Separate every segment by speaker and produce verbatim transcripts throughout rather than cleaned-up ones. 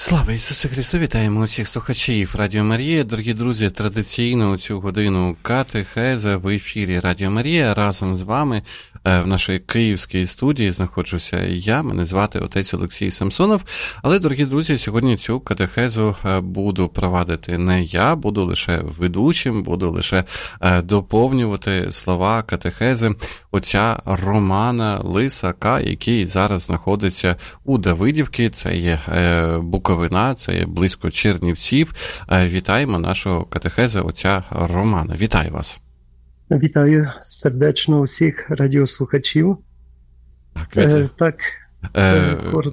Speaker 1: Слава Ісусу Христу! Вітаємо усіх слухачів Радіо Марія. Дорогі друзі, традиційно у цю годину катехеза в ефірі Радіо Марія. Разом з вами в нашій київській студії знаходжуся я, мене звати отець Олексій Самсонов. Але, дорогі друзі, сьогодні цю катехезу буду провадити не я, буду лише ведучим, буду лише доповнювати слова катехези отця Романа Лисака, який зараз знаходиться у Давидівці. Це є Буковина, це є близько Чернівців. Вітаємо нашого катехеза отця Романа. Вітаю вас.
Speaker 2: Вітаю сердечно усіх радіослухачів.
Speaker 1: Так, е,
Speaker 2: так
Speaker 1: е,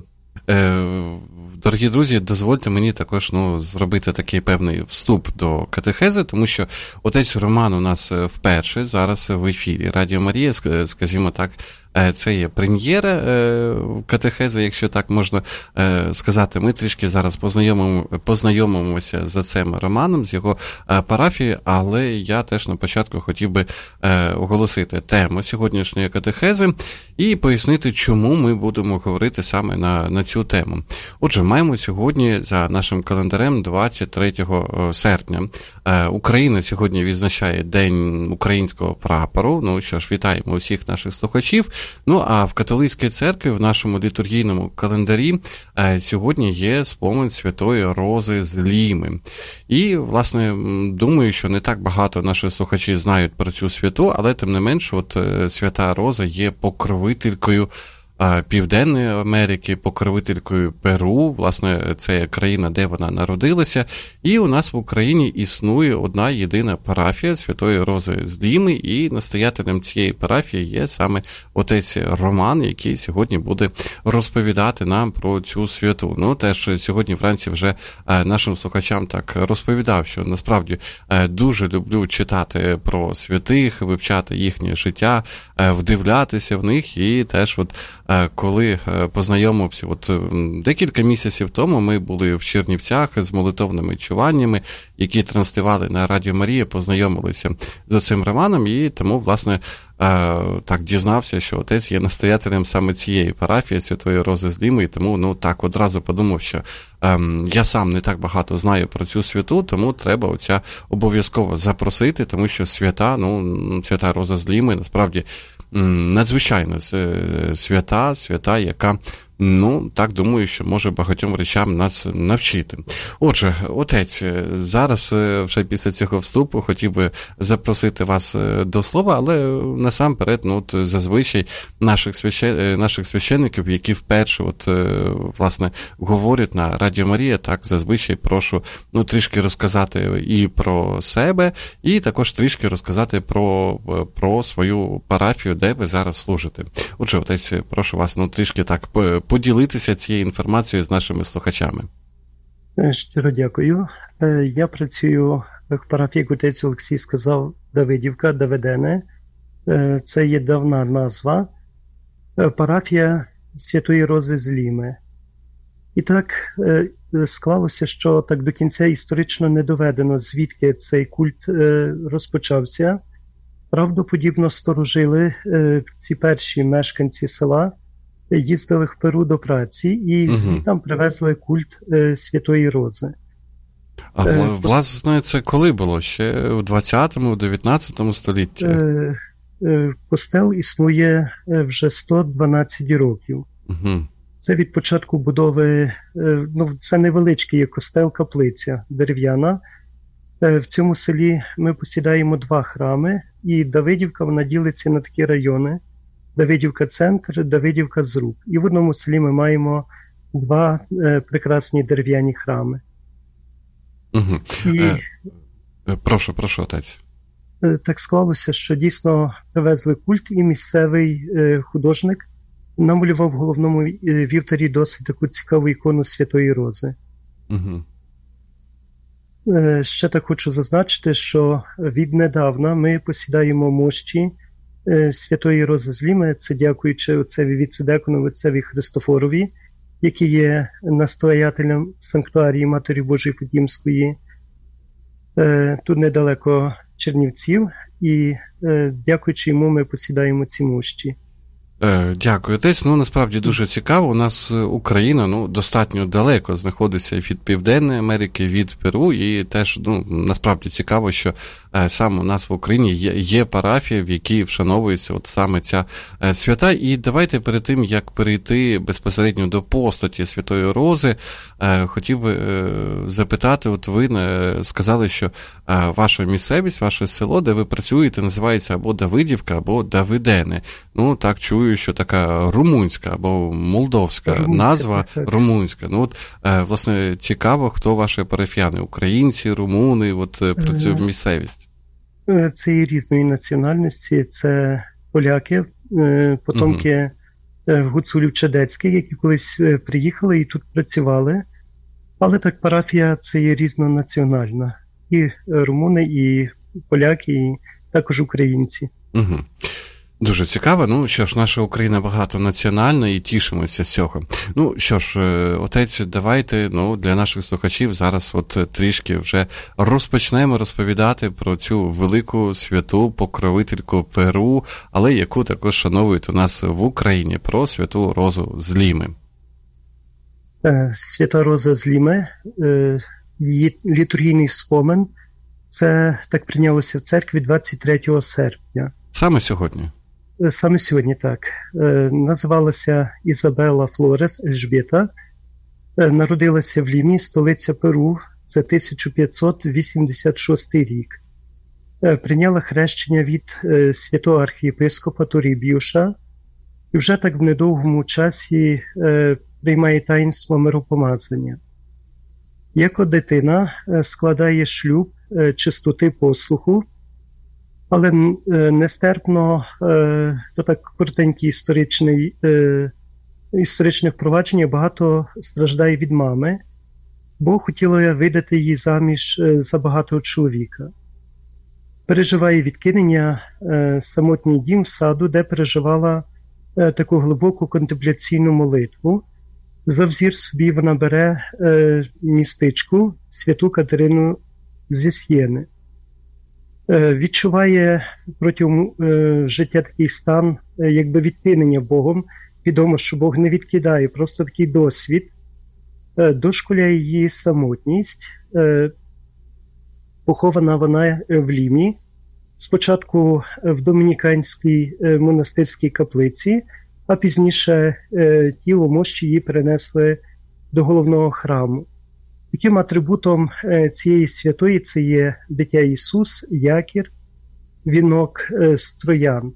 Speaker 1: е, дорогі друзі, дозвольте мені також ну, зробити такий певний вступ до катехези, тому що отець Роман у нас вперше зараз в ефірі Радіо Марія, скажімо так, це є прем'єра катехези, якщо так можна сказати. Ми трішки зараз познайомимо, познайомимося з отцем Романом, з його парафією, але я теж на початку хотів би оголосити тему сьогоднішньої катехези і пояснити, чому ми будемо говорити саме на, на цю тему. Отже, маємо сьогодні за нашим календарем двадцять третього серпня. Україна сьогодні відзначає День українського прапору. Ну що ж, вітаємо усіх наших слухачів. Ну, а в католицькій церкві, в нашому літургійному календарі, сьогодні є спомин Святої Рози з Ліми. І, власне, думаю, що не так багато наших слухачів знають про цю святу, але, тим не менш, от Свята Роза є покровителькою Південної Америки, покровителькою Перу, власне, це є країна, де вона народилася, і у нас в Україні існує одна єдина парафія Святої Рози з Ліми, і настоятелем цієї парафії є саме отець Роман, який сьогодні буде розповідати нам про цю святу. Ну, теж сьогодні вранці вже нашим слухачам так розповідав, що насправді дуже люблю читати про святих, вивчати їхнє життя, вдивлятися в них, і теж от коли познайомився, от декілька місяців тому ми були в Чернівцях з молитовними чуваннями, які транслювали на Радіо Марія, познайомилися з цим Романом, і тому, власне, так дізнався, що отець є настоятелем саме цієї парафії Святої Рози з Ліми, і тому, ну, так одразу подумав, що ем, я сам не так багато знаю про цю святу, тому треба отця обов'язково запросити, тому що свята, ну, Свята Роза з Ліми, насправді, надзвичайно свята, свята, яка, ну, так думаю, що може багатьом речам нас навчити. Отже, отець, зараз вже після цього вступу хотів би запросити вас до слова, але насамперед, ну, от зазвичай наших, священ... наших священників, які вперше, от, власне, говорять на Радіо Марія, так, зазвичай прошу, ну, трішки розказати і про себе, і також трішки розказати про, про свою парафію, де ви зараз служите. Отже, отець, прошу вас, ну, трішки так поділитися цією інформацією з нашими слухачами.
Speaker 2: Щиро дякую. Я працюю в парафії, як отець Олексій сказав, Давидівка, Давидене. Це є давна назва. Парафія Святої Рози з Ліми. І так склалося, що так до кінця історично не доведено, звідки цей культ розпочався. Правдоподібно старожили ці перші мешканці села, їздили в Перу до праці і угу. звідтам привезли культ е, Святої Рози.
Speaker 1: А е, власне це коли було? Ще у двадцятому, у дев'ятнадцятому столітті?
Speaker 2: Е, е, костел існує вже сто дванадцять років.
Speaker 1: Угу.
Speaker 2: Це від початку будови, е, ну, це невеличкий є костел-каплиця дерев'яна. Е, в цьому селі ми посідаємо два храми, і Давидівка, вона ділиться на такі райони. Давидівка-центр, Давидівка-зруб. І в одному селі ми маємо два е, прекрасні дерев'яні храми.
Speaker 1: Угу.
Speaker 2: І,
Speaker 1: е, прошу, прошу, отець.
Speaker 2: Е, так склалося, що дійсно привезли культ, і місцевий е, художник намалював в головному е, вівтарі досить таку цікаву ікону Святої Рози.
Speaker 1: Угу.
Speaker 2: Е, ще так хочу зазначити, що віднедавна ми посідаємо мощі Святої Рози з Ліми, це дякуючи отцеві віцедекону, отцеві Христофорові, який є настоятелем санктуарії Матері Божої Фатімської, тут недалеко Чернівців, і дякуючи йому ми посідаємо ці мощі.
Speaker 1: Дякую, отець. Ну, насправді дуже цікаво. У нас Україна, ну, достатньо далеко знаходиться від Південної Америки, від Перу, і теж, ну, насправді цікаво, що е, саме у нас в Україні є, є парафія, в якій вшановується от саме ця е, свята. І давайте перед тим, як перейти безпосередньо до постаті Святої Рози, е, хотів би е, запитати, от ви е, сказали, що е, ваша місцевість, ваше село, де ви працюєте, називається або Давидівка, або Давидени. Ну, так чую, що така румунська або молдовська румунська, назва, так. румунська. Ну, от, власне, цікаво, хто ваші парафіяни? Українці, румуни, от про цю місцевість?
Speaker 2: Це і різної національності. Це поляки, потомки угу. гуцулів Чадецьких, які колись приїхали і тут працювали. Але так парафія це є різнонаціональна. І румуни, і поляки, і також українці.
Speaker 1: Угу. Дуже цікаво. Ну, що ж, наша Україна багатонаціональна і тішимося з цього. Ну, що ж, отець, давайте, ну, для наших слухачів зараз от трішки вже розпочнемо розповідати про цю велику святу покровительку Перу, але яку також шановують у нас в Україні, про Святу Розу з Ліми.
Speaker 2: Свята Роза з Ліми, її літургійний спомин, це так прийнялося в церкві двадцять третього серпня.
Speaker 1: Саме сьогодні?
Speaker 2: Саме сьогодні, так. Називалася Ізабела Флорес Ельжбєта. Народилася в Лімі, столиця Перу, це тисяча п'ятсот вісімдесят шостий рік. Прийняла хрещення від святого архієпископа Торібіуша і вже так в недовгому часі приймає таїнство миропомазання. Як дитина складає шлюб чистоти послуху, але нестерпно, то так коротеньке історичне, історичне впровадження, багато страждає від мами, бо хотіла видати її заміж за багатого чоловіка. Переживає відкинення, самотній дім в саду, де переживала таку глибоку контемпляційну молитву. За взір собі вона бере містичку, святу Катерину зі С'єни. Відчуває протягом життя такий стан, якби відкинення Богом. Відомо, що Бог не відкидає, просто такий досвід. Дошкуляє її самотність. Похована вона в Лімі. Спочатку в Домініканській монастирській каплиці, а пізніше тіло мощі її перенесли до головного храму. Таким атрибутом цієї святої це є дитя Ісус, якір, вінок з троянд.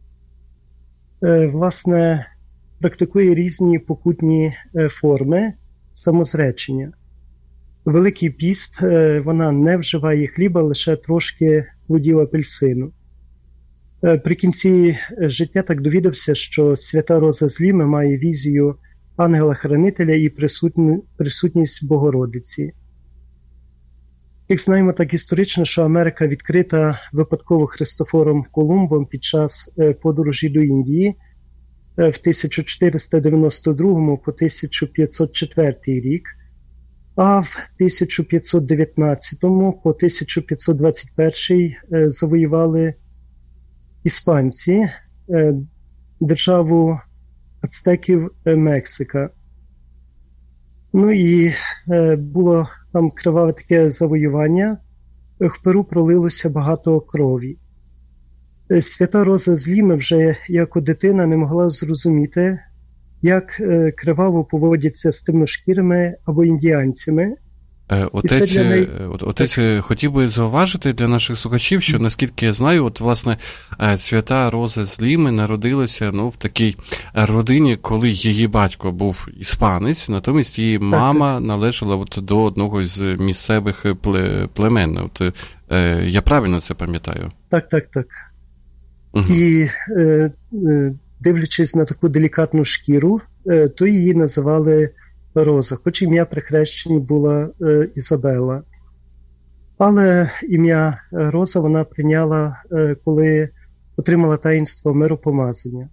Speaker 2: Власне, практикує різні покутні форми самозречення. Великий піст, вона не вживає хліба, лише трошки плодів апельсину. При кінці життя так довідався, що Свята Роза з Ліми має візію ангела-хранителя і присутність Богородиці. Як знаємо, так історично, що Америка відкрита випадково Христофором Колумбом під час подорожі до Індії в тисяча чотириста дев'яносто другому по тисяча п'ятсот четвертий рік, а в тисяча п'ятсот дев'ятнадцятому по тисяча п'ятсот двадцять перший завоювали іспанці державу ацтеків Мексика. Ну і було там криваве таке завоювання. В Перу пролилося багато крові. Свята Роза з Ліми вже як дитина не могла зрозуміти, як криваво поводяться з темношкірими або індіанцями.
Speaker 1: Отець, неї... отець хотів би зауважити для наших слухачів, що, наскільки я знаю, от, власне, Свята Роза з Ліми народилася, ну, в такій родині, коли її батько був іспанець, натомість її мама так, належала от до одного з місцевих племен. От, я правильно це пам'ятаю?
Speaker 2: Так, так, так. Угу. І е, дивлячись на таку делікатну шкіру, то її називали Роза, хоч ім'я при хрещенні була е, Ізабела. Але ім'я Роза вона прийняла, е, коли отримала таїнство миропомазання.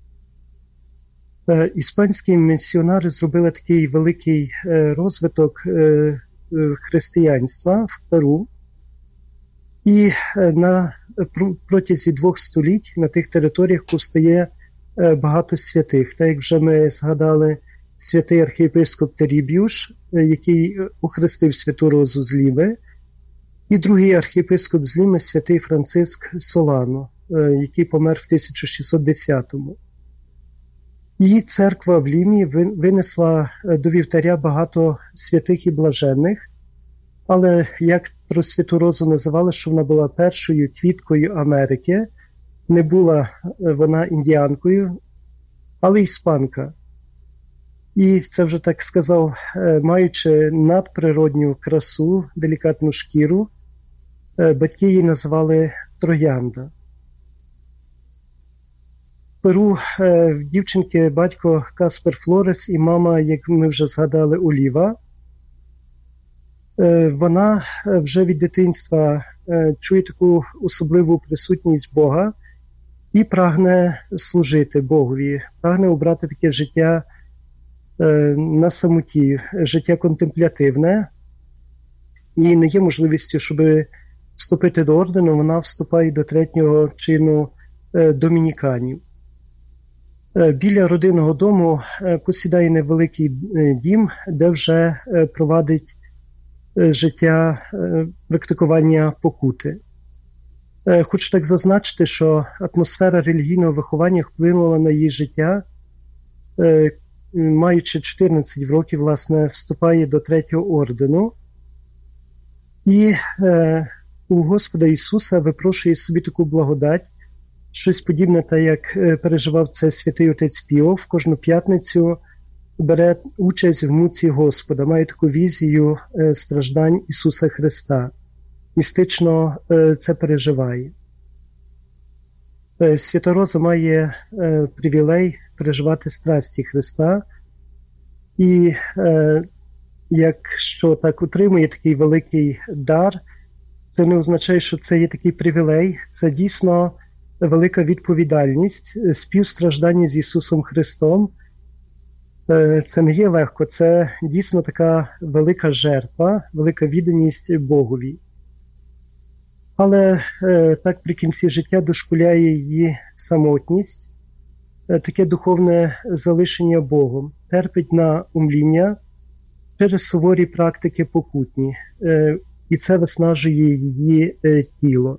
Speaker 2: Е, іспанські місіонари зробили такий великий е, розвиток е, християнства в Перу. І е, на протязі двох століть на тих територіях постає багато святих. Так як вже ми згадали, святий архієпископ Теріб'юш, який охрестив Святу Розу з Ліми, і другий архієпископ з Ліми, святий Франциск Солано, який помер в тисяча шістсот десятому. Її церква в Лімі винесла до вівтаря багато святих і блаженних, але як про Святу Розу називали, що вона була першою квіткою Америки, не була вона індіанкою, але іспанка. І це вже так сказав, маючи надприродню красу, делікатну шкіру, батьки її назвали Троянда. В Перу в дівчинки батько Каспер Флорес і мама, як ми вже згадали, Оліва. Вона вже від дитинства чує таку особливу присутність Бога і прагне служити Богові, прагне обрати таке життя на самоті, життя контемплятивне. І не є можливістю, щоб вступити до ордену, вона вступає до третього чину домініканів. Біля родинного дому посідає невеликий дім, де вже провадить життя практикування покути. Хочу так зазначити, що атмосфера релігійного виховання вплинула на її життя. Маючи чотирнадцять років, власне, вступає до третього ордену і е, у Господа Ісуса випрошує собі таку благодать, щось подібне, так як переживав це святий отець Піо, в кожну п'ятницю бере участь в муці Господа, має таку візію е, страждань Ісуса Христа. Містично е, це переживає. Е, Свята Роза має е, привілей переживати страсті Христа, і е, якщо так утримує такий великий дар, це не означає, що це є такий привілей, це дійсно велика відповідальність, співстраждання з Ісусом Христом. Е, це не є легко, це дійсно така велика жертва, велика відданість Богові. Але е, так при кінці життя дошкуляє її самотність, таке духовне залишення Богом, терпить на умління через суворі практики покутні, і це виснажує її тіло.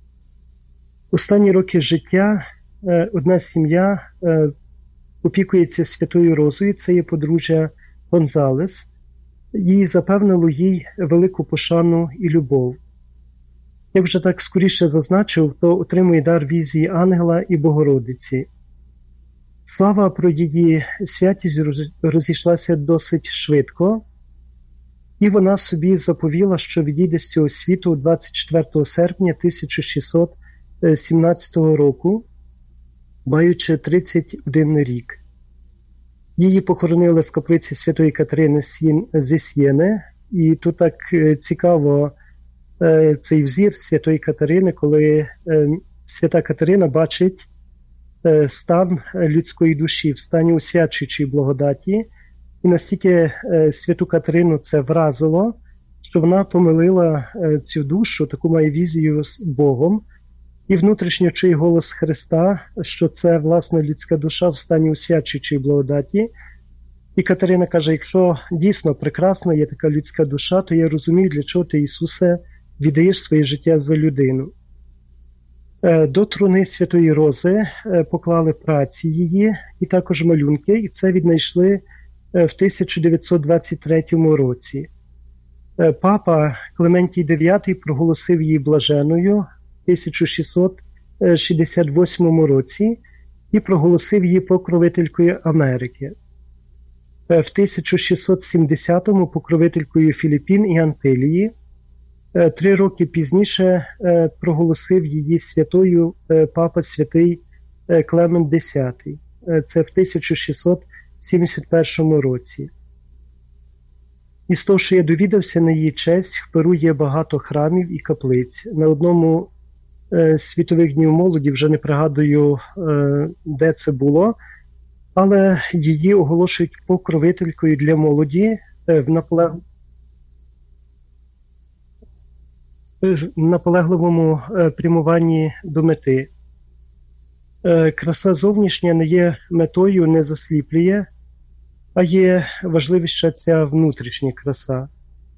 Speaker 2: Останні роки життя одна сім'я опікується Святою Розою, це є подружжя Гонзалес, їй запевнило їй велику пошану і любов. Як вже так скоріше зазначив, то отримує дар візії ангела і Богородиці. Слава про її святість розійшлася досить швидко, і вона собі заповіла, що відійде з цього світу двадцять четвертого серпня тисяча шістсот сімнадцятого року, маючи тридцять один рік. Її похоронили в каплиці святої Катерини зі С'єни, і тут так цікаво цей взір святої Катерини, коли свята Катерина бачить стан людської душі в стані освячуючої благодаті. І настільки святу Катерину це вразило, що вона помилила цю душу, таку має візію з Богом, і внутрішньо чує голос Христа, що це, власне, людська душа в стані освячуючої благодаті. І Катерина каже, якщо дійсно прекрасна є така людська душа, то я розумію, для чого ти, Ісусе, віддаєш своє життя за людину. До труни Святої Рози поклали праці її і також малюнки, і це віднайшли в тисяча дев'ятсот двадцять третьому році. Папа Клементій дев'ятий проголосив її блаженою в тисяча шістсот шістдесят восьмому році і проголосив її покровителькою Америки. В тисяча шістсот сімдесятому покровителькою Філіппін і Антилії. Три роки пізніше проголосив її святою папа святий Клемент десятий. Це в тисяча шістсот сімдесят першому році. І з того, що я довідався на її честь, в Перу є багато храмів і каплиць. На одному з світових днів молоді, вже не пригадую, де це було, але її оголошують покровителькою для молоді в наполег... наполегливому прямуванні до мети. Краса зовнішня не є метою, не засліплює, а є важливіша ця внутрішня краса.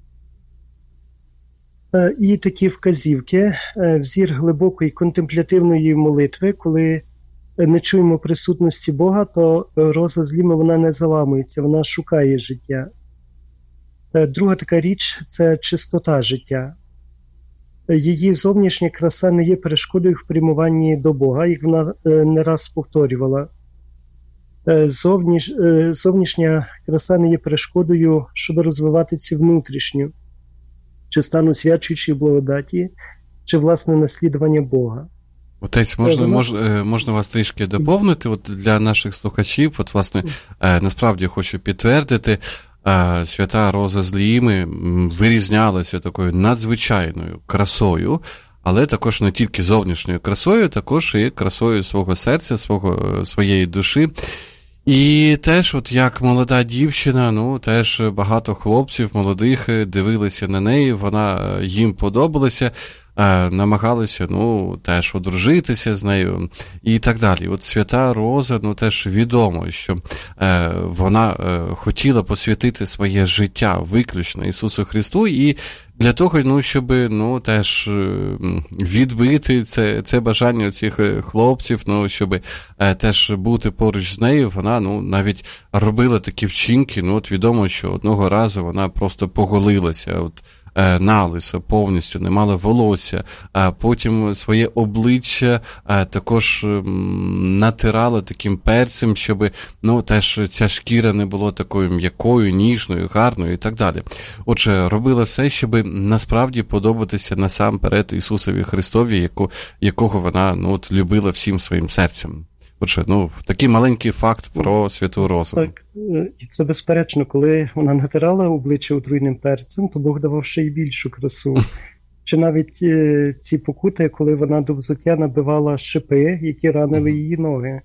Speaker 2: І такі вказівки, взір глибокої контемплятивної молитви, коли не чуємо присутності Бога, то роза зліми, вона не заламується, вона шукає життя. Друга така річ – це чистота життя. Її зовнішня краса не є перешкодою в прямуванні до Бога, як вона не раз повторювала. Зовніш, зовнішня краса не є перешкодою, щоб розвивати цю внутрішню, чи стану свячуючої благодаті, чи власне наслідування Бога.
Speaker 1: Отець, можна, можна, можна вас трішки доповнити от для наших слухачів? От, власне, насправді хочу підтвердити, свята Роза з Ліми вирізнялася такою надзвичайною красою, але також не тільки зовнішньою красою, також і красою свого серця, свого, своєї душі. І теж, от як молода дівчина, ну, теж багато хлопців молодих дивилися на неї, вона їм подобалася, намагалися, ну, теж одружитися з нею і так далі. От свята Роза, ну, теж відомо, що е, вона е, хотіла посвятити своє життя виключно Ісусу Христу, і для того, ну, щоб, ну, теж відбити це, це бажання цих хлопців, ну, щоб е, теж бути поруч з нею, вона, ну, навіть робила такі вчинки, ну, от відомо, що одного разу вона просто поголилася, от, налисо повністю, не мала волосся, а потім своє обличчя також натирала таким перцем, щоб, ну, теж ця шкіра не була такою м'якою, ніжною, гарною і так далі. Отже, робила все, щоб насправді подобатися насамперед Ісусові Христові, яку, якого вона, ну, от, любила всім своїм серцем. Отже, ну, такий маленький факт про святу Розу.
Speaker 2: Так, і це безперечно, коли вона натирала обличчя отруйним перцем, то Бог давав ще й більшу красу. Чи навіть е, ці покути, коли вона до взуття набивала шипи, які ранили її ноги.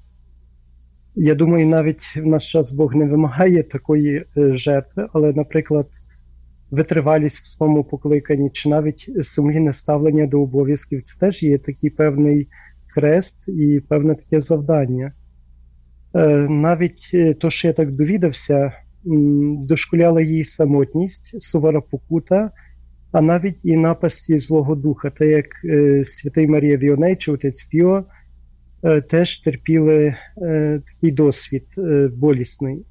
Speaker 2: Я думаю, навіть в наш час Бог не вимагає такої е, жертви, але, наприклад, витривалість в своєму покликанні, чи навіть сумлінне ставлення до обов'язків, це теж є такий певний хрест і певне таке завдання. Навіть то, що я так довідався, дошкуляла їй самотність, сувора покута, а навіть і напасті Злого Духа, те як святий Марія Віоней чи отець Піо теж терпіли такий досвід болісний.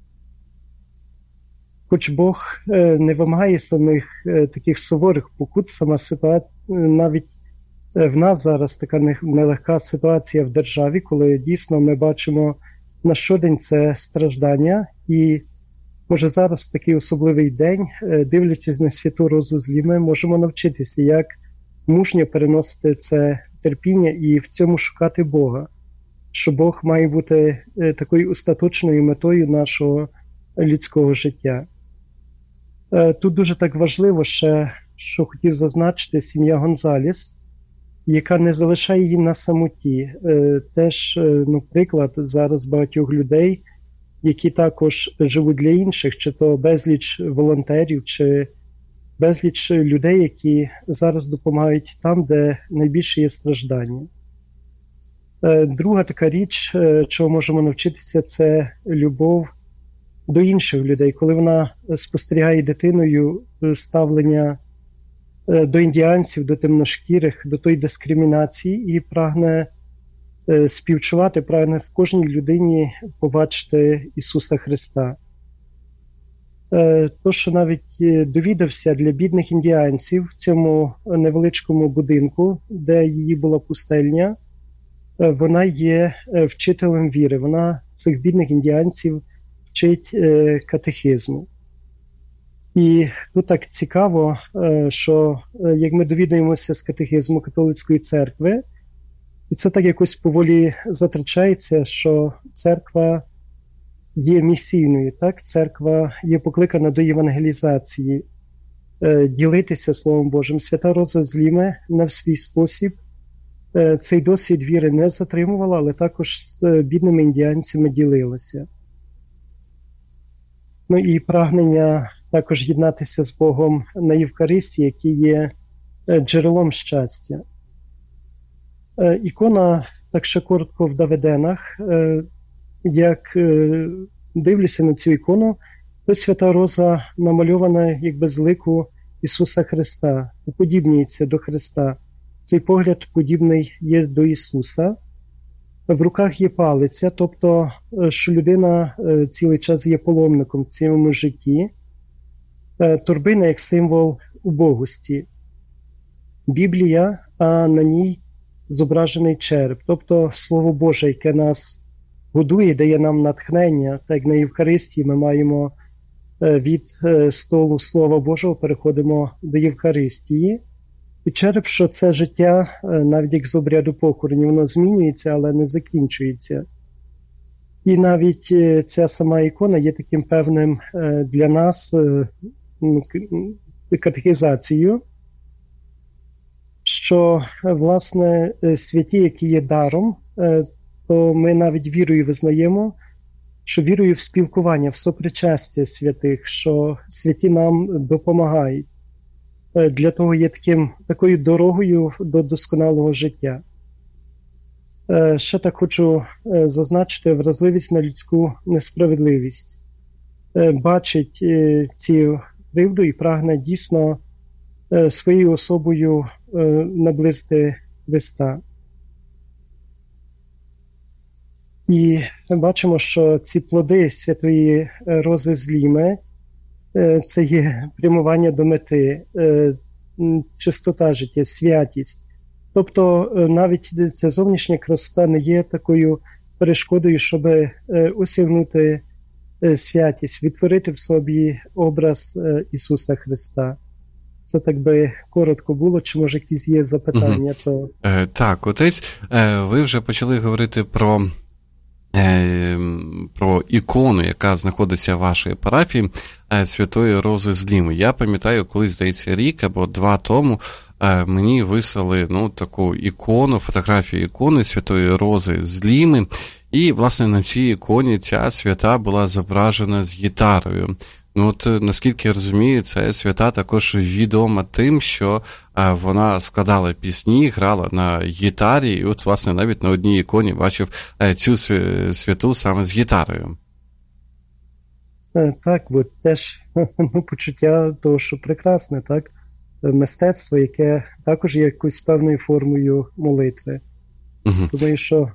Speaker 2: Хоч Бог не вимагає самих таких суворих покут, сама ситуація, навіть в нас зараз така нелегка ситуація в державі, коли дійсно ми бачимо на щодень це страждання. І, може, зараз в такий особливий день, дивлячись на святу Розу з Ліми, можемо навчитися, як мужньо переносити це терпіння і в цьому шукати Бога. Що Бог має бути такою остаточною метою нашого людського життя. Тут дуже так важливо ще, що хотів зазначити, сім'я Гонзалес, яка не залишає її на самоті. Теж, ну, приклад зараз багатьох людей, які також живуть для інших, чи то безліч волонтерів, чи безліч людей, які зараз допомагають там, де найбільше є страждання. Друга така річ, чого можемо навчитися, це любов до інших людей. Коли вона спостерігає дитиною ставлення до індіанців, до темношкірих, до тої дискримінації і прагне співчувати, прагне в кожній людині побачити Ісуса Христа. То, що навіть довідався для бідних індіанців в цьому невеличкому будинку, де її була пустельня, вона є вчителем віри. Вона цих бідних індіанців вчить катехизму. І тут так цікаво, що як ми довідаємося з катехизму католицької церкви, і це так якось поволі затрачається, що церква є місійною, так? Церква є покликана до євангелізації, ділитися Словом Божим. Свята Роза з Ліми на свій спосіб цей досвід віри не затримувала, але також з бідними індіанцями ділилася. Ну і прагнення також єднатися з Богом на Євхаристії, який є джерелом щастя. Ікона так ще коротко в Давиденах, як дивлюся на цю ікону, то Свята Роза намальована якби з лику Ісуса Христа, уподібнюється до Христа. Цей погляд подібний є до Ісуса. В руках є палиця, тобто, що людина цілий час є паломником в цьому житті. Торбина як символ убогості. Біблія, а на ній зображений череп, тобто Слово Боже, яке нас годує, дає нам натхнення. Так як на Євхаристії ми маємо від столу Слова Божого, переходимо до Євхаристії. І череп, що це життя, навіть як з обряду похорону, воно змінюється, але не закінчується. І навіть ця сама ікона є таким певним для нас катехізацією, що, власне, святі, які є даром, то ми навіть вірою визнаємо, що вірою в спілкування, в сопричастя святих, що святі нам допомагають. Для того є таким, такою дорогою до досконалого життя. Ще так хочу зазначити вразливість на людську несправедливість. Бачить цю кривду і прагне дійсно своєю особою наблизити Христа. І ми бачимо, що ці плоди Святої Рози з Ліми – це є прямування до мети, чистота життя, святість. Тобто навіть ця зовнішня красота не є такою перешкодою, щоб осягнути святість, відтворити в собі образ Ісуса Христа. Це так би коротко було, чи може якісь є запитання? Угу. То...
Speaker 1: Е, так, отець, е, ви вже почали говорити про, е, про ікону, яка знаходиться в вашій парафії, е, Святої Рози з Ліми. Я пам'ятаю, колись, здається, рік або два тому е, мені вислали ну, таку ікону, фотографію ікони Святої Рози з Ліми, і, власне, на цій іконі ця свята була зображена з гітарою. Ну, от, наскільки я розумію, ця свята також відома тим, що а, вона складала пісні, грала на гітарі, і от, власне, навіть на одній іконі бачив а, цю святу саме з гітарою.
Speaker 2: Так, бо теж ну, почуття того, що прекрасне, так? Мистецтво, яке також є якоюсь певною формою молитви. Угу. Тому що...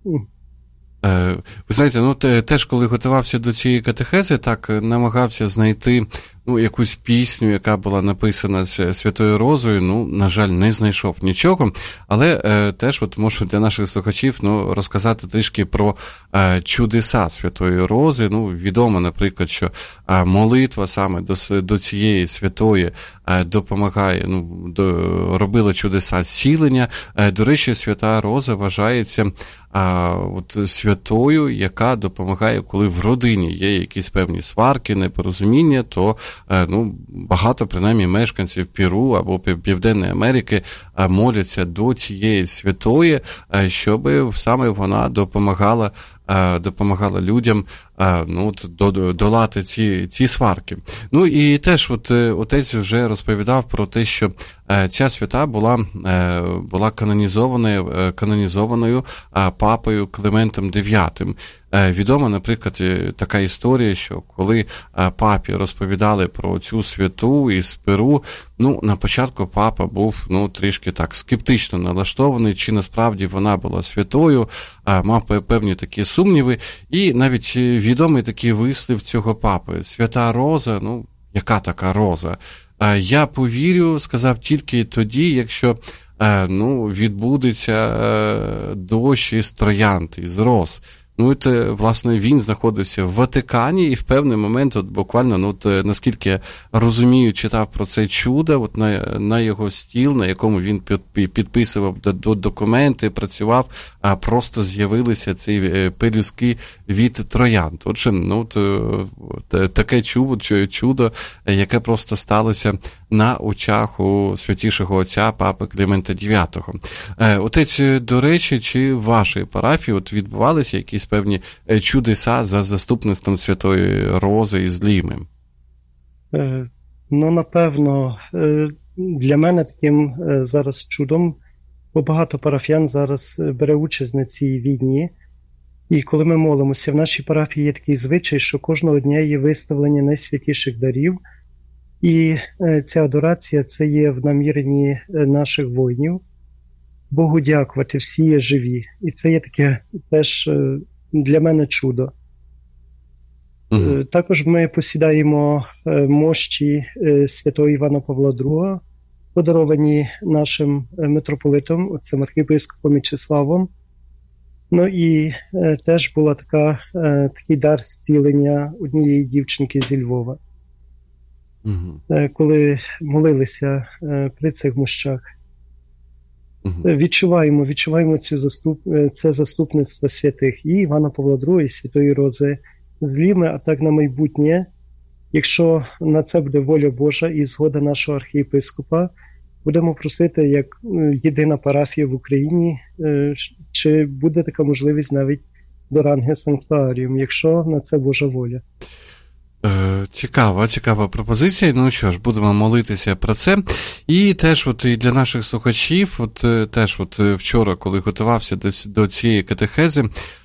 Speaker 1: Ви знаєте, ну теж, коли готувався до цієї катехези, так намагався знайти ну, якусь пісню, яка була написана Святою Розою, ну, на жаль, не знайшов нічого, але е, теж от можу для наших слухачів ну, розказати трішки про е, чудеса Святої Рози. Ну, відомо, наприклад, що е, молитва саме до, до цієї святої е, допомагає, ну, до, робила чудеса зцілення. Е, до речі, Свята Роза вважається а, от, святою, яка допомагає, коли в родині є якісь певні сварки, непорозуміння, то ну, багато, принаймні, мешканців Перу або Південної Америки моляться до цієї святої, щоб саме вона допомагала, допомагала людям ну, долати ці, ці сварки. Ну і теж от, отець вже розповідав про те, що ця свята була, була канонізованою, канонізованою папою Климентом дев'ятим. Відома, наприклад, така історія, що коли папі розповідали про цю святу із Перу, ну, на початку папа був, ну, трішки так скептично налаштований, чи насправді вона була святою, мав певні такі сумніви, і навіть відомий такий вислів цього папи: Свята Роза, ну, яка така роза? Я повірю, сказав, тільки тоді, якщо, ну, відбудеться дощ із троянд, із роз. Ну, от, власне, він знаходився в Ватикані, і в певний момент, от, буквально, ну, от, наскільки я розумію, читав про це чудо, от, на, на його стіл, на якому він під, підписував до, до документи, працював, а просто з'явилися ці пелюстки від троянд. Отже, ну, от, таке чудо, чудо, яке просто сталося на очах у святішого отця Папи Климента дев'ятого. Отець, до речі, чи в вашій парафії от відбувалися якісь певні чудеса за заступництвом Святої Рози із Ліми?
Speaker 2: Ну, напевно, для мене таким зараз чудом бо багато парафіян зараз бере участь на цій війні. І коли ми молимося, в нашій парафії є такий звичай, що кожного дня є виставлення найсвятіших дарів. І ця адорація – це є в наміренні наших воїнів. Богу дякувати, всі є живі. І це є таке теж для мене чудо. Mm-hmm. Також ми посідаємо мощі святого Івана Павла другого, подаровані нашим митрополитом, отцем архієпископом Мічеславом. Ну і теж була така, такий дар зцілення однієї дівчинки зі Львова. Mm-hmm. Коли молилися при цих мощах. Mm-hmm. Відчуваємо, відчуваємо цю заступ, це заступництво святих і Івана Павла другого, і Святої Рози з Ліми, а так на майбутнє, якщо на це буде воля Божа і згода нашого архієпископа, будемо просити, як єдина парафія в Україні, чи буде така можливість навіть до ранги санктуаріум, якщо на це Божа воля.
Speaker 1: Цікава, цікава пропозиція. Ну що ж, будемо молитися про це. І теж от і для наших слухачів, от теж от вчора, коли готувався до, до цієї катехези,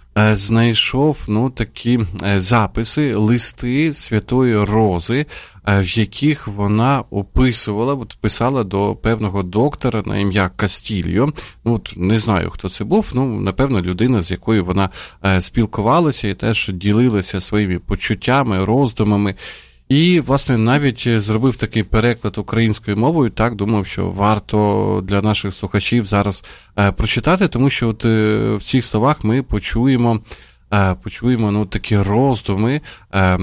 Speaker 1: знайшов, ну, такі записи, листи Святої Рози, в яких вона описувала, от писала до певного доктора на ім'я Кастільо. Ну, от не знаю, хто це був, ну, напевно, людина, з якою вона спілкувалася і теж ділилася своїми почуттями, роздумами. І, власне, навіть зробив такий переклад українською мовою, так, думав, що варто для наших слухачів зараз е, прочитати, тому що от, е, в цих словах ми почуємо, е, почуємо ну, такі роздуми е,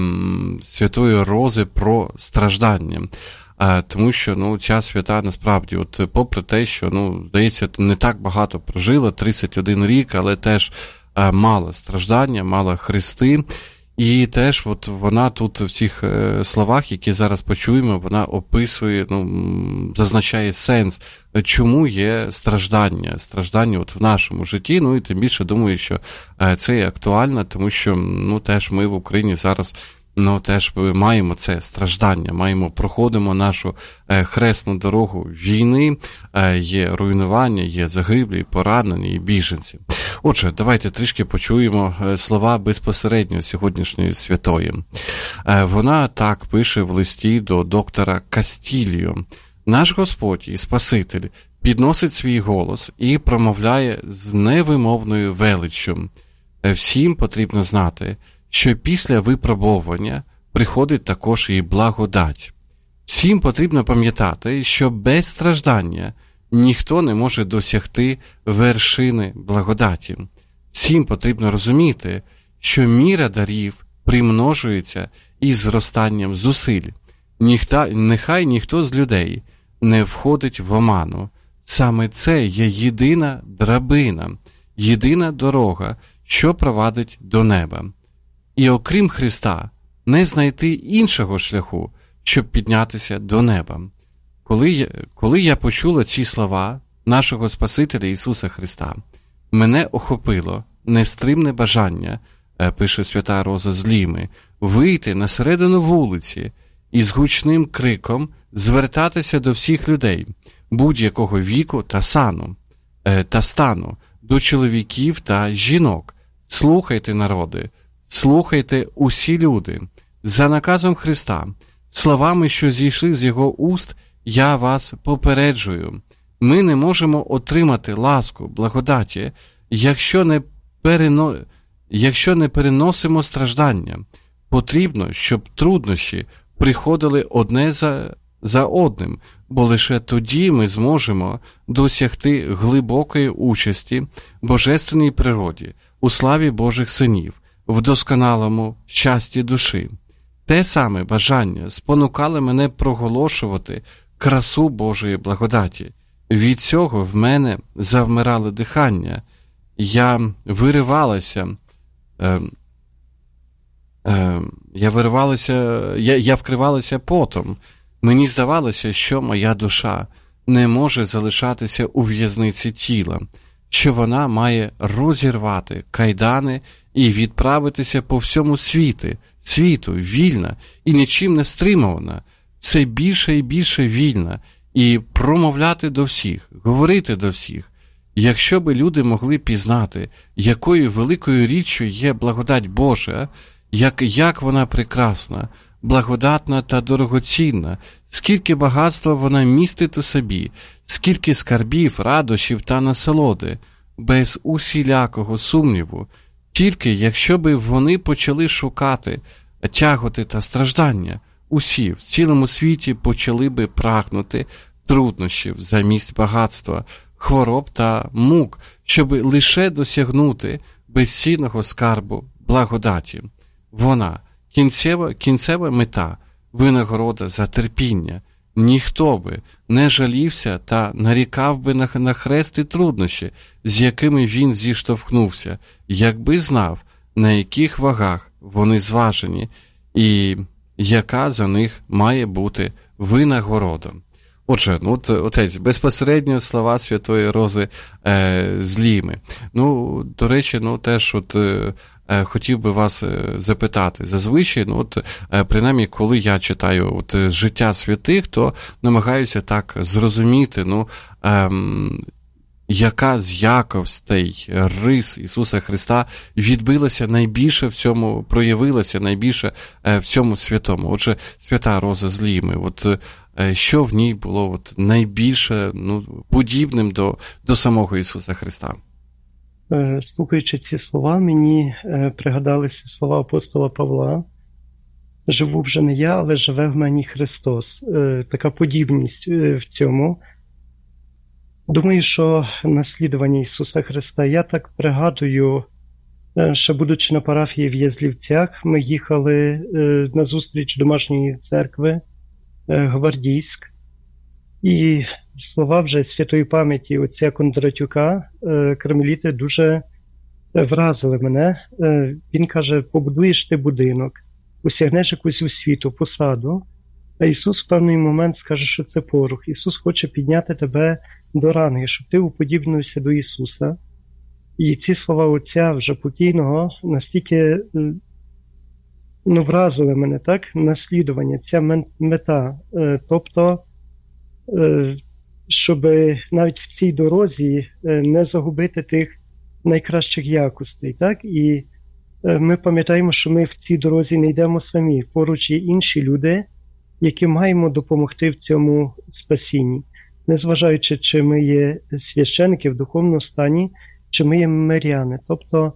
Speaker 1: Святої Рози про страждання. Е, тому що ну, ця свята, насправді, от, попри те, що, ну, здається, не так багато прожила, тридцять один рік, але теж е, мала страждання, мала хрести. І теж от вона тут в цих словах, які зараз почуємо, вона описує, ну, зазначає сенс, чому є страждання, страждання от в нашому житті, ну і тим більше думаю, що це є актуально, тому що, ну, теж ми в Україні зараз, ну, теж маємо це страждання, маємо, проходимо нашу хресну дорогу війни, є руйнування, є загиблі, поранені і біженці. Отже, давайте трішки почуємо слова безпосередньо сьогоднішньої святої. Вона так пише в листі до доктора Кастільо. «Наш Господь і Спаситель підносить свій голос і промовляє з невимовною величчю. Всім потрібно знати, що після випробовування приходить також і благодать. Всім потрібно пам'ятати, що без страждання ніхто не може досягти вершини благодаті. Всім потрібно розуміти, що міра дарів примножується із зростанням зусиль. Ніхта, нехай ніхто з людей не входить в оману. Саме це є єдина драбина, єдина дорога, що провадить до неба. І окрім Христа, не знайти іншого шляху, щоб піднятися до неба. Коли я, коли я почула ці слова нашого Спасителя Ісуса Христа, мене охопило нестримне бажання, пише Свята Роза з Ліми, вийти на середину вулиці і з гучним криком звертатися до всіх людей, будь-якого віку та сану, та стану, до чоловіків та жінок. Слухайте, народи, слухайте усі люди, за наказом Христа, словами, що зійшли з Його уст, я вас попереджую. Ми не можемо отримати ласку, благодаті, якщо не, перено... якщо не переносимо страждання. Потрібно, щоб труднощі приходили одне за... за одним, бо лише тоді ми зможемо досягти глибокої участі в божественній природі, у славі Божих синів, в досконалому щасті душі. Те саме бажання спонукало мене проголошувати красу Божої благодаті. Від цього в мене завмирало дихання. Я виривалася, е, е, я виривалася, я, я вкривалася потом. Мені здавалося, що моя душа не може залишатися у в'язниці тіла, що вона має розірвати кайдани і відправитися по всьому світу, світу, вільна і нічим не стримувана, все більше і більше вільна, і промовляти до всіх, говорити до всіх, Якщо би люди могли пізнати, якою великою річчю є благодать Божа, як, як вона прекрасна, благодатна та дорогоцінна, скільки багатства вона містить у собі, скільки скарбів, радощів та насолоди, без усілякого сумніву, тільки якщо би вони почали шукати тяготи та страждання, усі в цілому світі почали би прагнути труднощів замість багатства, хвороб та мук, щоб лише досягнути безцінного скарбу благодаті. Вона – кінцева, кінцева мета, винагорода за терпіння. Ніхто би не жалівся та нарікав би на, на хрест і труднощі, з якими він зіштовхнувся, якби знав, на яких вагах вони зважені і яка за них має бути винагорода. Отже, ну, от, отець, безпосередньо слова Святої Рози е, з Ліми. Ну, до речі, ну, теж от, е, хотів би вас запитати. Зазвичай, ну, от, е, принаймні, коли я читаю от, життя святих, то намагаюся так зрозуміти, ну, е, яка з якостей, рис Ісуса Христа відбилася найбільше в цьому, проявилася найбільше е, в цьому святому. Отже, Свята Роза з Ліми, от, що в ній було от найбільше, ну, подібним до, до самого Ісуса Христа?
Speaker 2: Слухаючи ці слова, мені пригадалися слова апостола Павла: «Живу вже не я, але живе в мені Христос». Така подібність в цьому. Думаю, що наслідування Ісуса Христа, я так пригадую, ще будучи на парафії в Язлівцях, ми їхали на зустріч домашньої церкви Гвардійськ, і слова вже святої пам'яті отця Кондратюка, кармеліти, дуже вразили мене. Він каже: побудуєш ти будинок, осягнеш якусь освіту, посаду, а Ісус в певний момент скаже, що це порох. Ісус хоче підняти тебе до ранги, щоб ти уподібнився до Ісуса. І ці слова отця вже покійного настільки, ну, вразили мене, так? Наслідування, ця мета. Тобто, щоб навіть в цій дорозі не загубити тих найкращих якостей, так? І ми пам'ятаємо, що ми в цій дорозі не йдемо самі. Поруч є інші люди, які маємо допомогти в цьому спасінні. Незважаючи, чи ми є священники в духовному стані, чи ми є миряни. Тобто,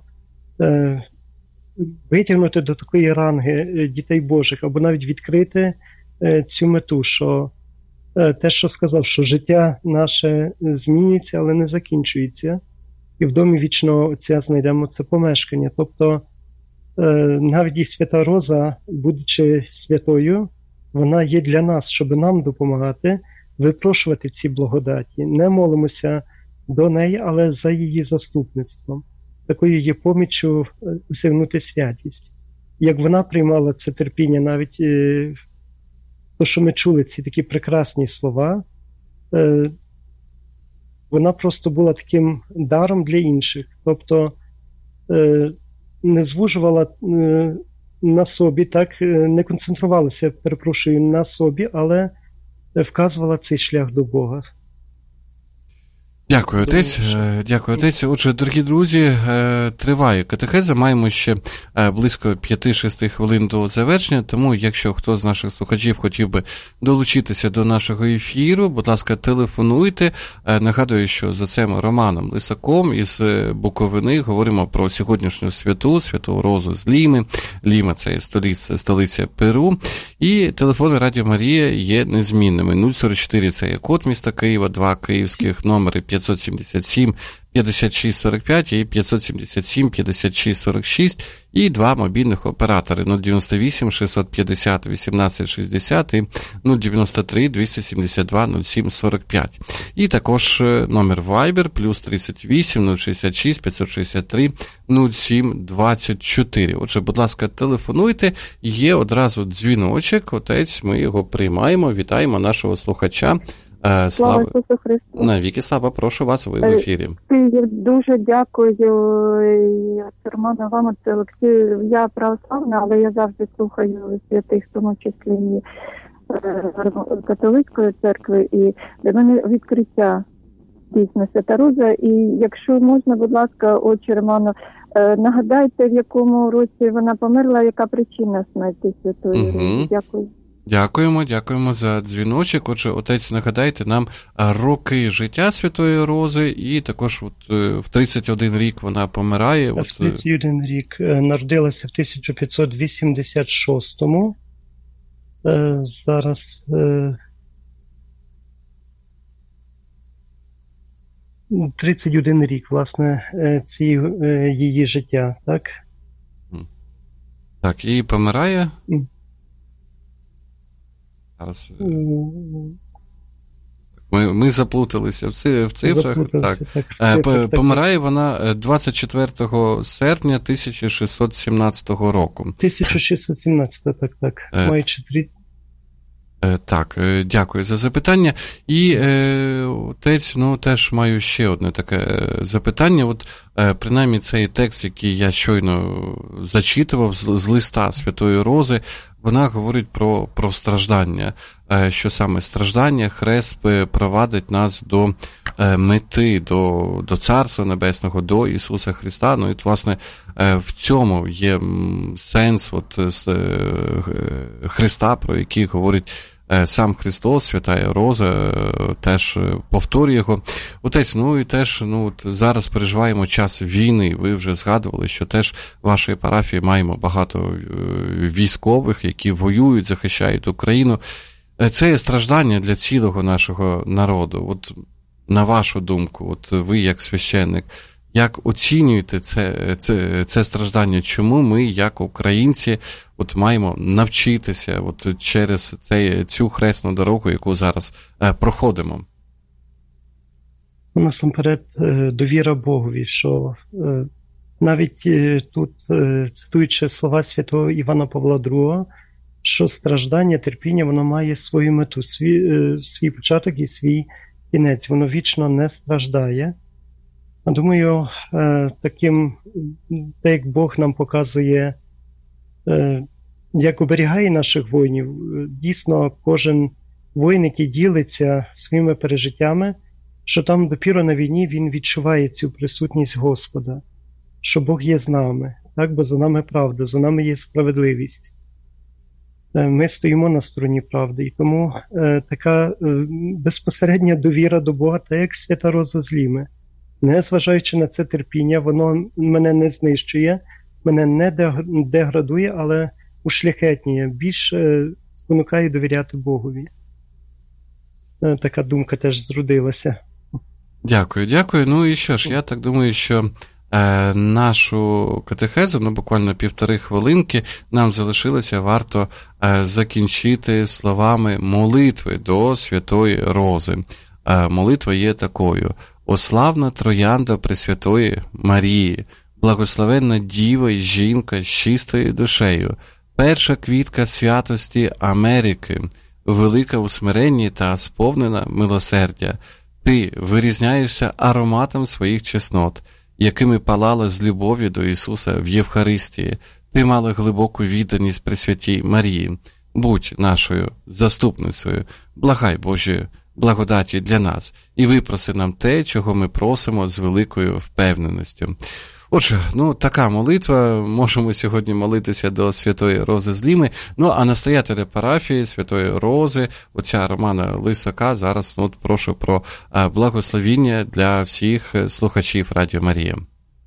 Speaker 2: витягнути до такої ранги дітей Божих, або навіть відкрити цю мету, що те, що сказав, що життя наше змінюється, але не закінчується, і в домі вічного Отця знайдемо це помешкання. Тобто, навіть і Свята Роза, будучи святою, вона є для нас, щоб нам допомагати випрошувати ці благодаті. Не молимося до неї, але за її заступництвом. Такою є поміччю осягнути святість. Як вона приймала це терпіння, навіть е, то, що ми чули, ці такі прекрасні слова, е, вона просто була таким даром для інших. Тобто е, не звужувала е, на собі, так, не концентрувалася, перепрошую, на собі, але вказувала цей шлях до Бога.
Speaker 1: Дякую, отець. Дякую, отець. Отже, дорогі друзі, триває катехеза. Маємо ще близько п'ять-шість хвилин до завершення, тому якщо хто з наших слухачів хотів би долучитися до нашого ефіру, будь ласка, телефонуйте. Нагадую, що з отцем Романом Лисаком із Буковини говоримо про сьогоднішню святу, Святу Розу з Ліми. Ліма – це столиця, столиця Перу. І телефони Радіо Марія є незмінними. нуль сорок чотири – це є код міста Києва, два київських номери п'ятсот сімдесят сім п'ятдесят шість сорок п'ять і п'ятсот сімдесят сім п'ятдесят шість сорок шість, і два мобільних оператори нуль дев'яносто вісім шістсот п'ятдесят вісімнадцять шістдесят і нуль дев'яносто три двісті сімдесят два нуль сім сорок п'ять. І також номер Viber плюс тридцять вісім нуль шістдесят шість п'ятсот шістдесят три нуль сім двадцять чотири. Отже, будь ласка, телефонуйте. Є одразу дзвіночок, отець, ми його приймаємо, вітаємо нашого слухача. Слава,
Speaker 3: слава Ісусу Христу.
Speaker 1: Навіки слава, прошу вас, ви в ефірі.
Speaker 3: Дуже дякую, Роману, вам, отце Олексію. Я православна, але я завжди слухаю святих, в тому числі і католицької церкви, і для мене відкриття дійсно Свята Роза. І якщо можна, будь ласка, отче Романо, нагадайте, в якому році вона померла, яка причина смерті Святої угу. Рози. Дякую.
Speaker 1: Дякуємо, дякуємо за дзвіночок. Отже, отець, нагадайте нам роки життя Святої Рози, і також от в тридцять один рік вона помирає.
Speaker 2: В тридцять один рік народилася в тисяча п'ятсот вісімдесят шостому. Зараз тридцять один рік, власне, ці її життя, так?
Speaker 1: Так, і помирає. Зараз ми, ми заплуталися в, ци, в цифрах. Так. Так, в цифрах. Помирає вона двадцять четвертого серпня тисяча шістсот сімнадцятого року.
Speaker 2: тисяча шістсот сімнадцятого, так, так. Е, Маючи три...
Speaker 1: Так, дякую за запитання. І е, отець, ну, теж маю ще одне таке запитання. От, е, принаймні, цей текст, який я щойно зачитував з, з листа Святої Рози, вона говорить про, про страждання, е, що саме страждання, хрест провадить нас до е, мети, до, до Царства Небесного, до Ісуса Христа. Ну і, власне, е, в цьому є сенс от, з, е, Христа, про який говорить сам Христос, Свята Роза, теж повторює його. Отець, ну і теж, ну, от зараз переживаємо час війни. Ви вже згадували, що теж в вашій парафії маємо багато військових, які воюють, захищають Україну. Це є страждання для цілого нашого народу. От на вашу думку, от ви як священник, як оцінюєте це, це, це страждання? Чому ми, як українці, от маємо навчитися от через цей, цю хресну дорогу, яку зараз е, проходимо?
Speaker 2: Насамперед, довіра Богові, що е, навіть е, тут, е, цитуючи слова святого Івана Павла другого, що страждання, терпіння, воно має свою мету, свій, е, свій початок і свій кінець. Воно вічно не страждає. Думаю, таким, так як Бог нам показує, як оберігає наших воїнів, дійсно кожен воїн, який ділиться своїми пережиттями, що там допіро на війні він відчуває цю присутність Господа, що Бог є з нами, так? Бо за нами правда, за нами є справедливість. Ми стоїмо на стороні правди, і тому така безпосередня довіра до Бога, так як Свята Роза з Ліми. Не зважаючи на це терпіння, воно мене не знищує, мене не деградує, але ушляхетніє, більше спонукає довіряти Богові. Така думка теж зродилася.
Speaker 1: Дякую, дякую. Ну і що ж, я так думаю, що е, нашу катехезу, ну буквально півтори хвилинки, нам залишилося варто е, закінчити словами молитви до Святої Рози. Е, молитва є такою: «О славна троянда Пресвятої Марії, благословенна діва й жінка з чистою душею, перша квітка святості Америки, велика у смиренні та сповнена милосердя, ти вирізняєшся ароматом своїх чеснот, якими палала з любові до Ісуса в Євхаристії, ти мала глибоку відданість Пресвятій Марії, будь нашою заступницею, благай Божою благодаті для нас і випроси нам те, чого ми просимо з великою впевненістю». Отже, ну, така молитва. Можемо сьогодні молитися до Святої Рози з Ліми. Ну, а настоятеля парафії Святої Рози, отця Романа Лисака, зараз, ну, прошу про благословіння для всіх слухачів Радіо Марія.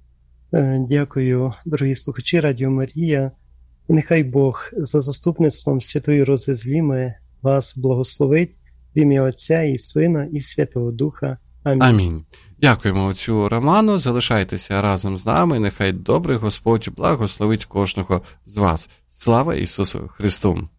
Speaker 2: Дякую, дорогі слухачі Радіо Марія. Нехай Бог за заступництвом Святої Рози з Ліми вас благословить в ім'я Отця і Сина і Святого Духа. Амінь.
Speaker 1: Амінь. Дякуємо отцю Роману, залишайтеся разом з нами, нехай добрий Господь благословить кожного з вас. Слава Ісусу Христу!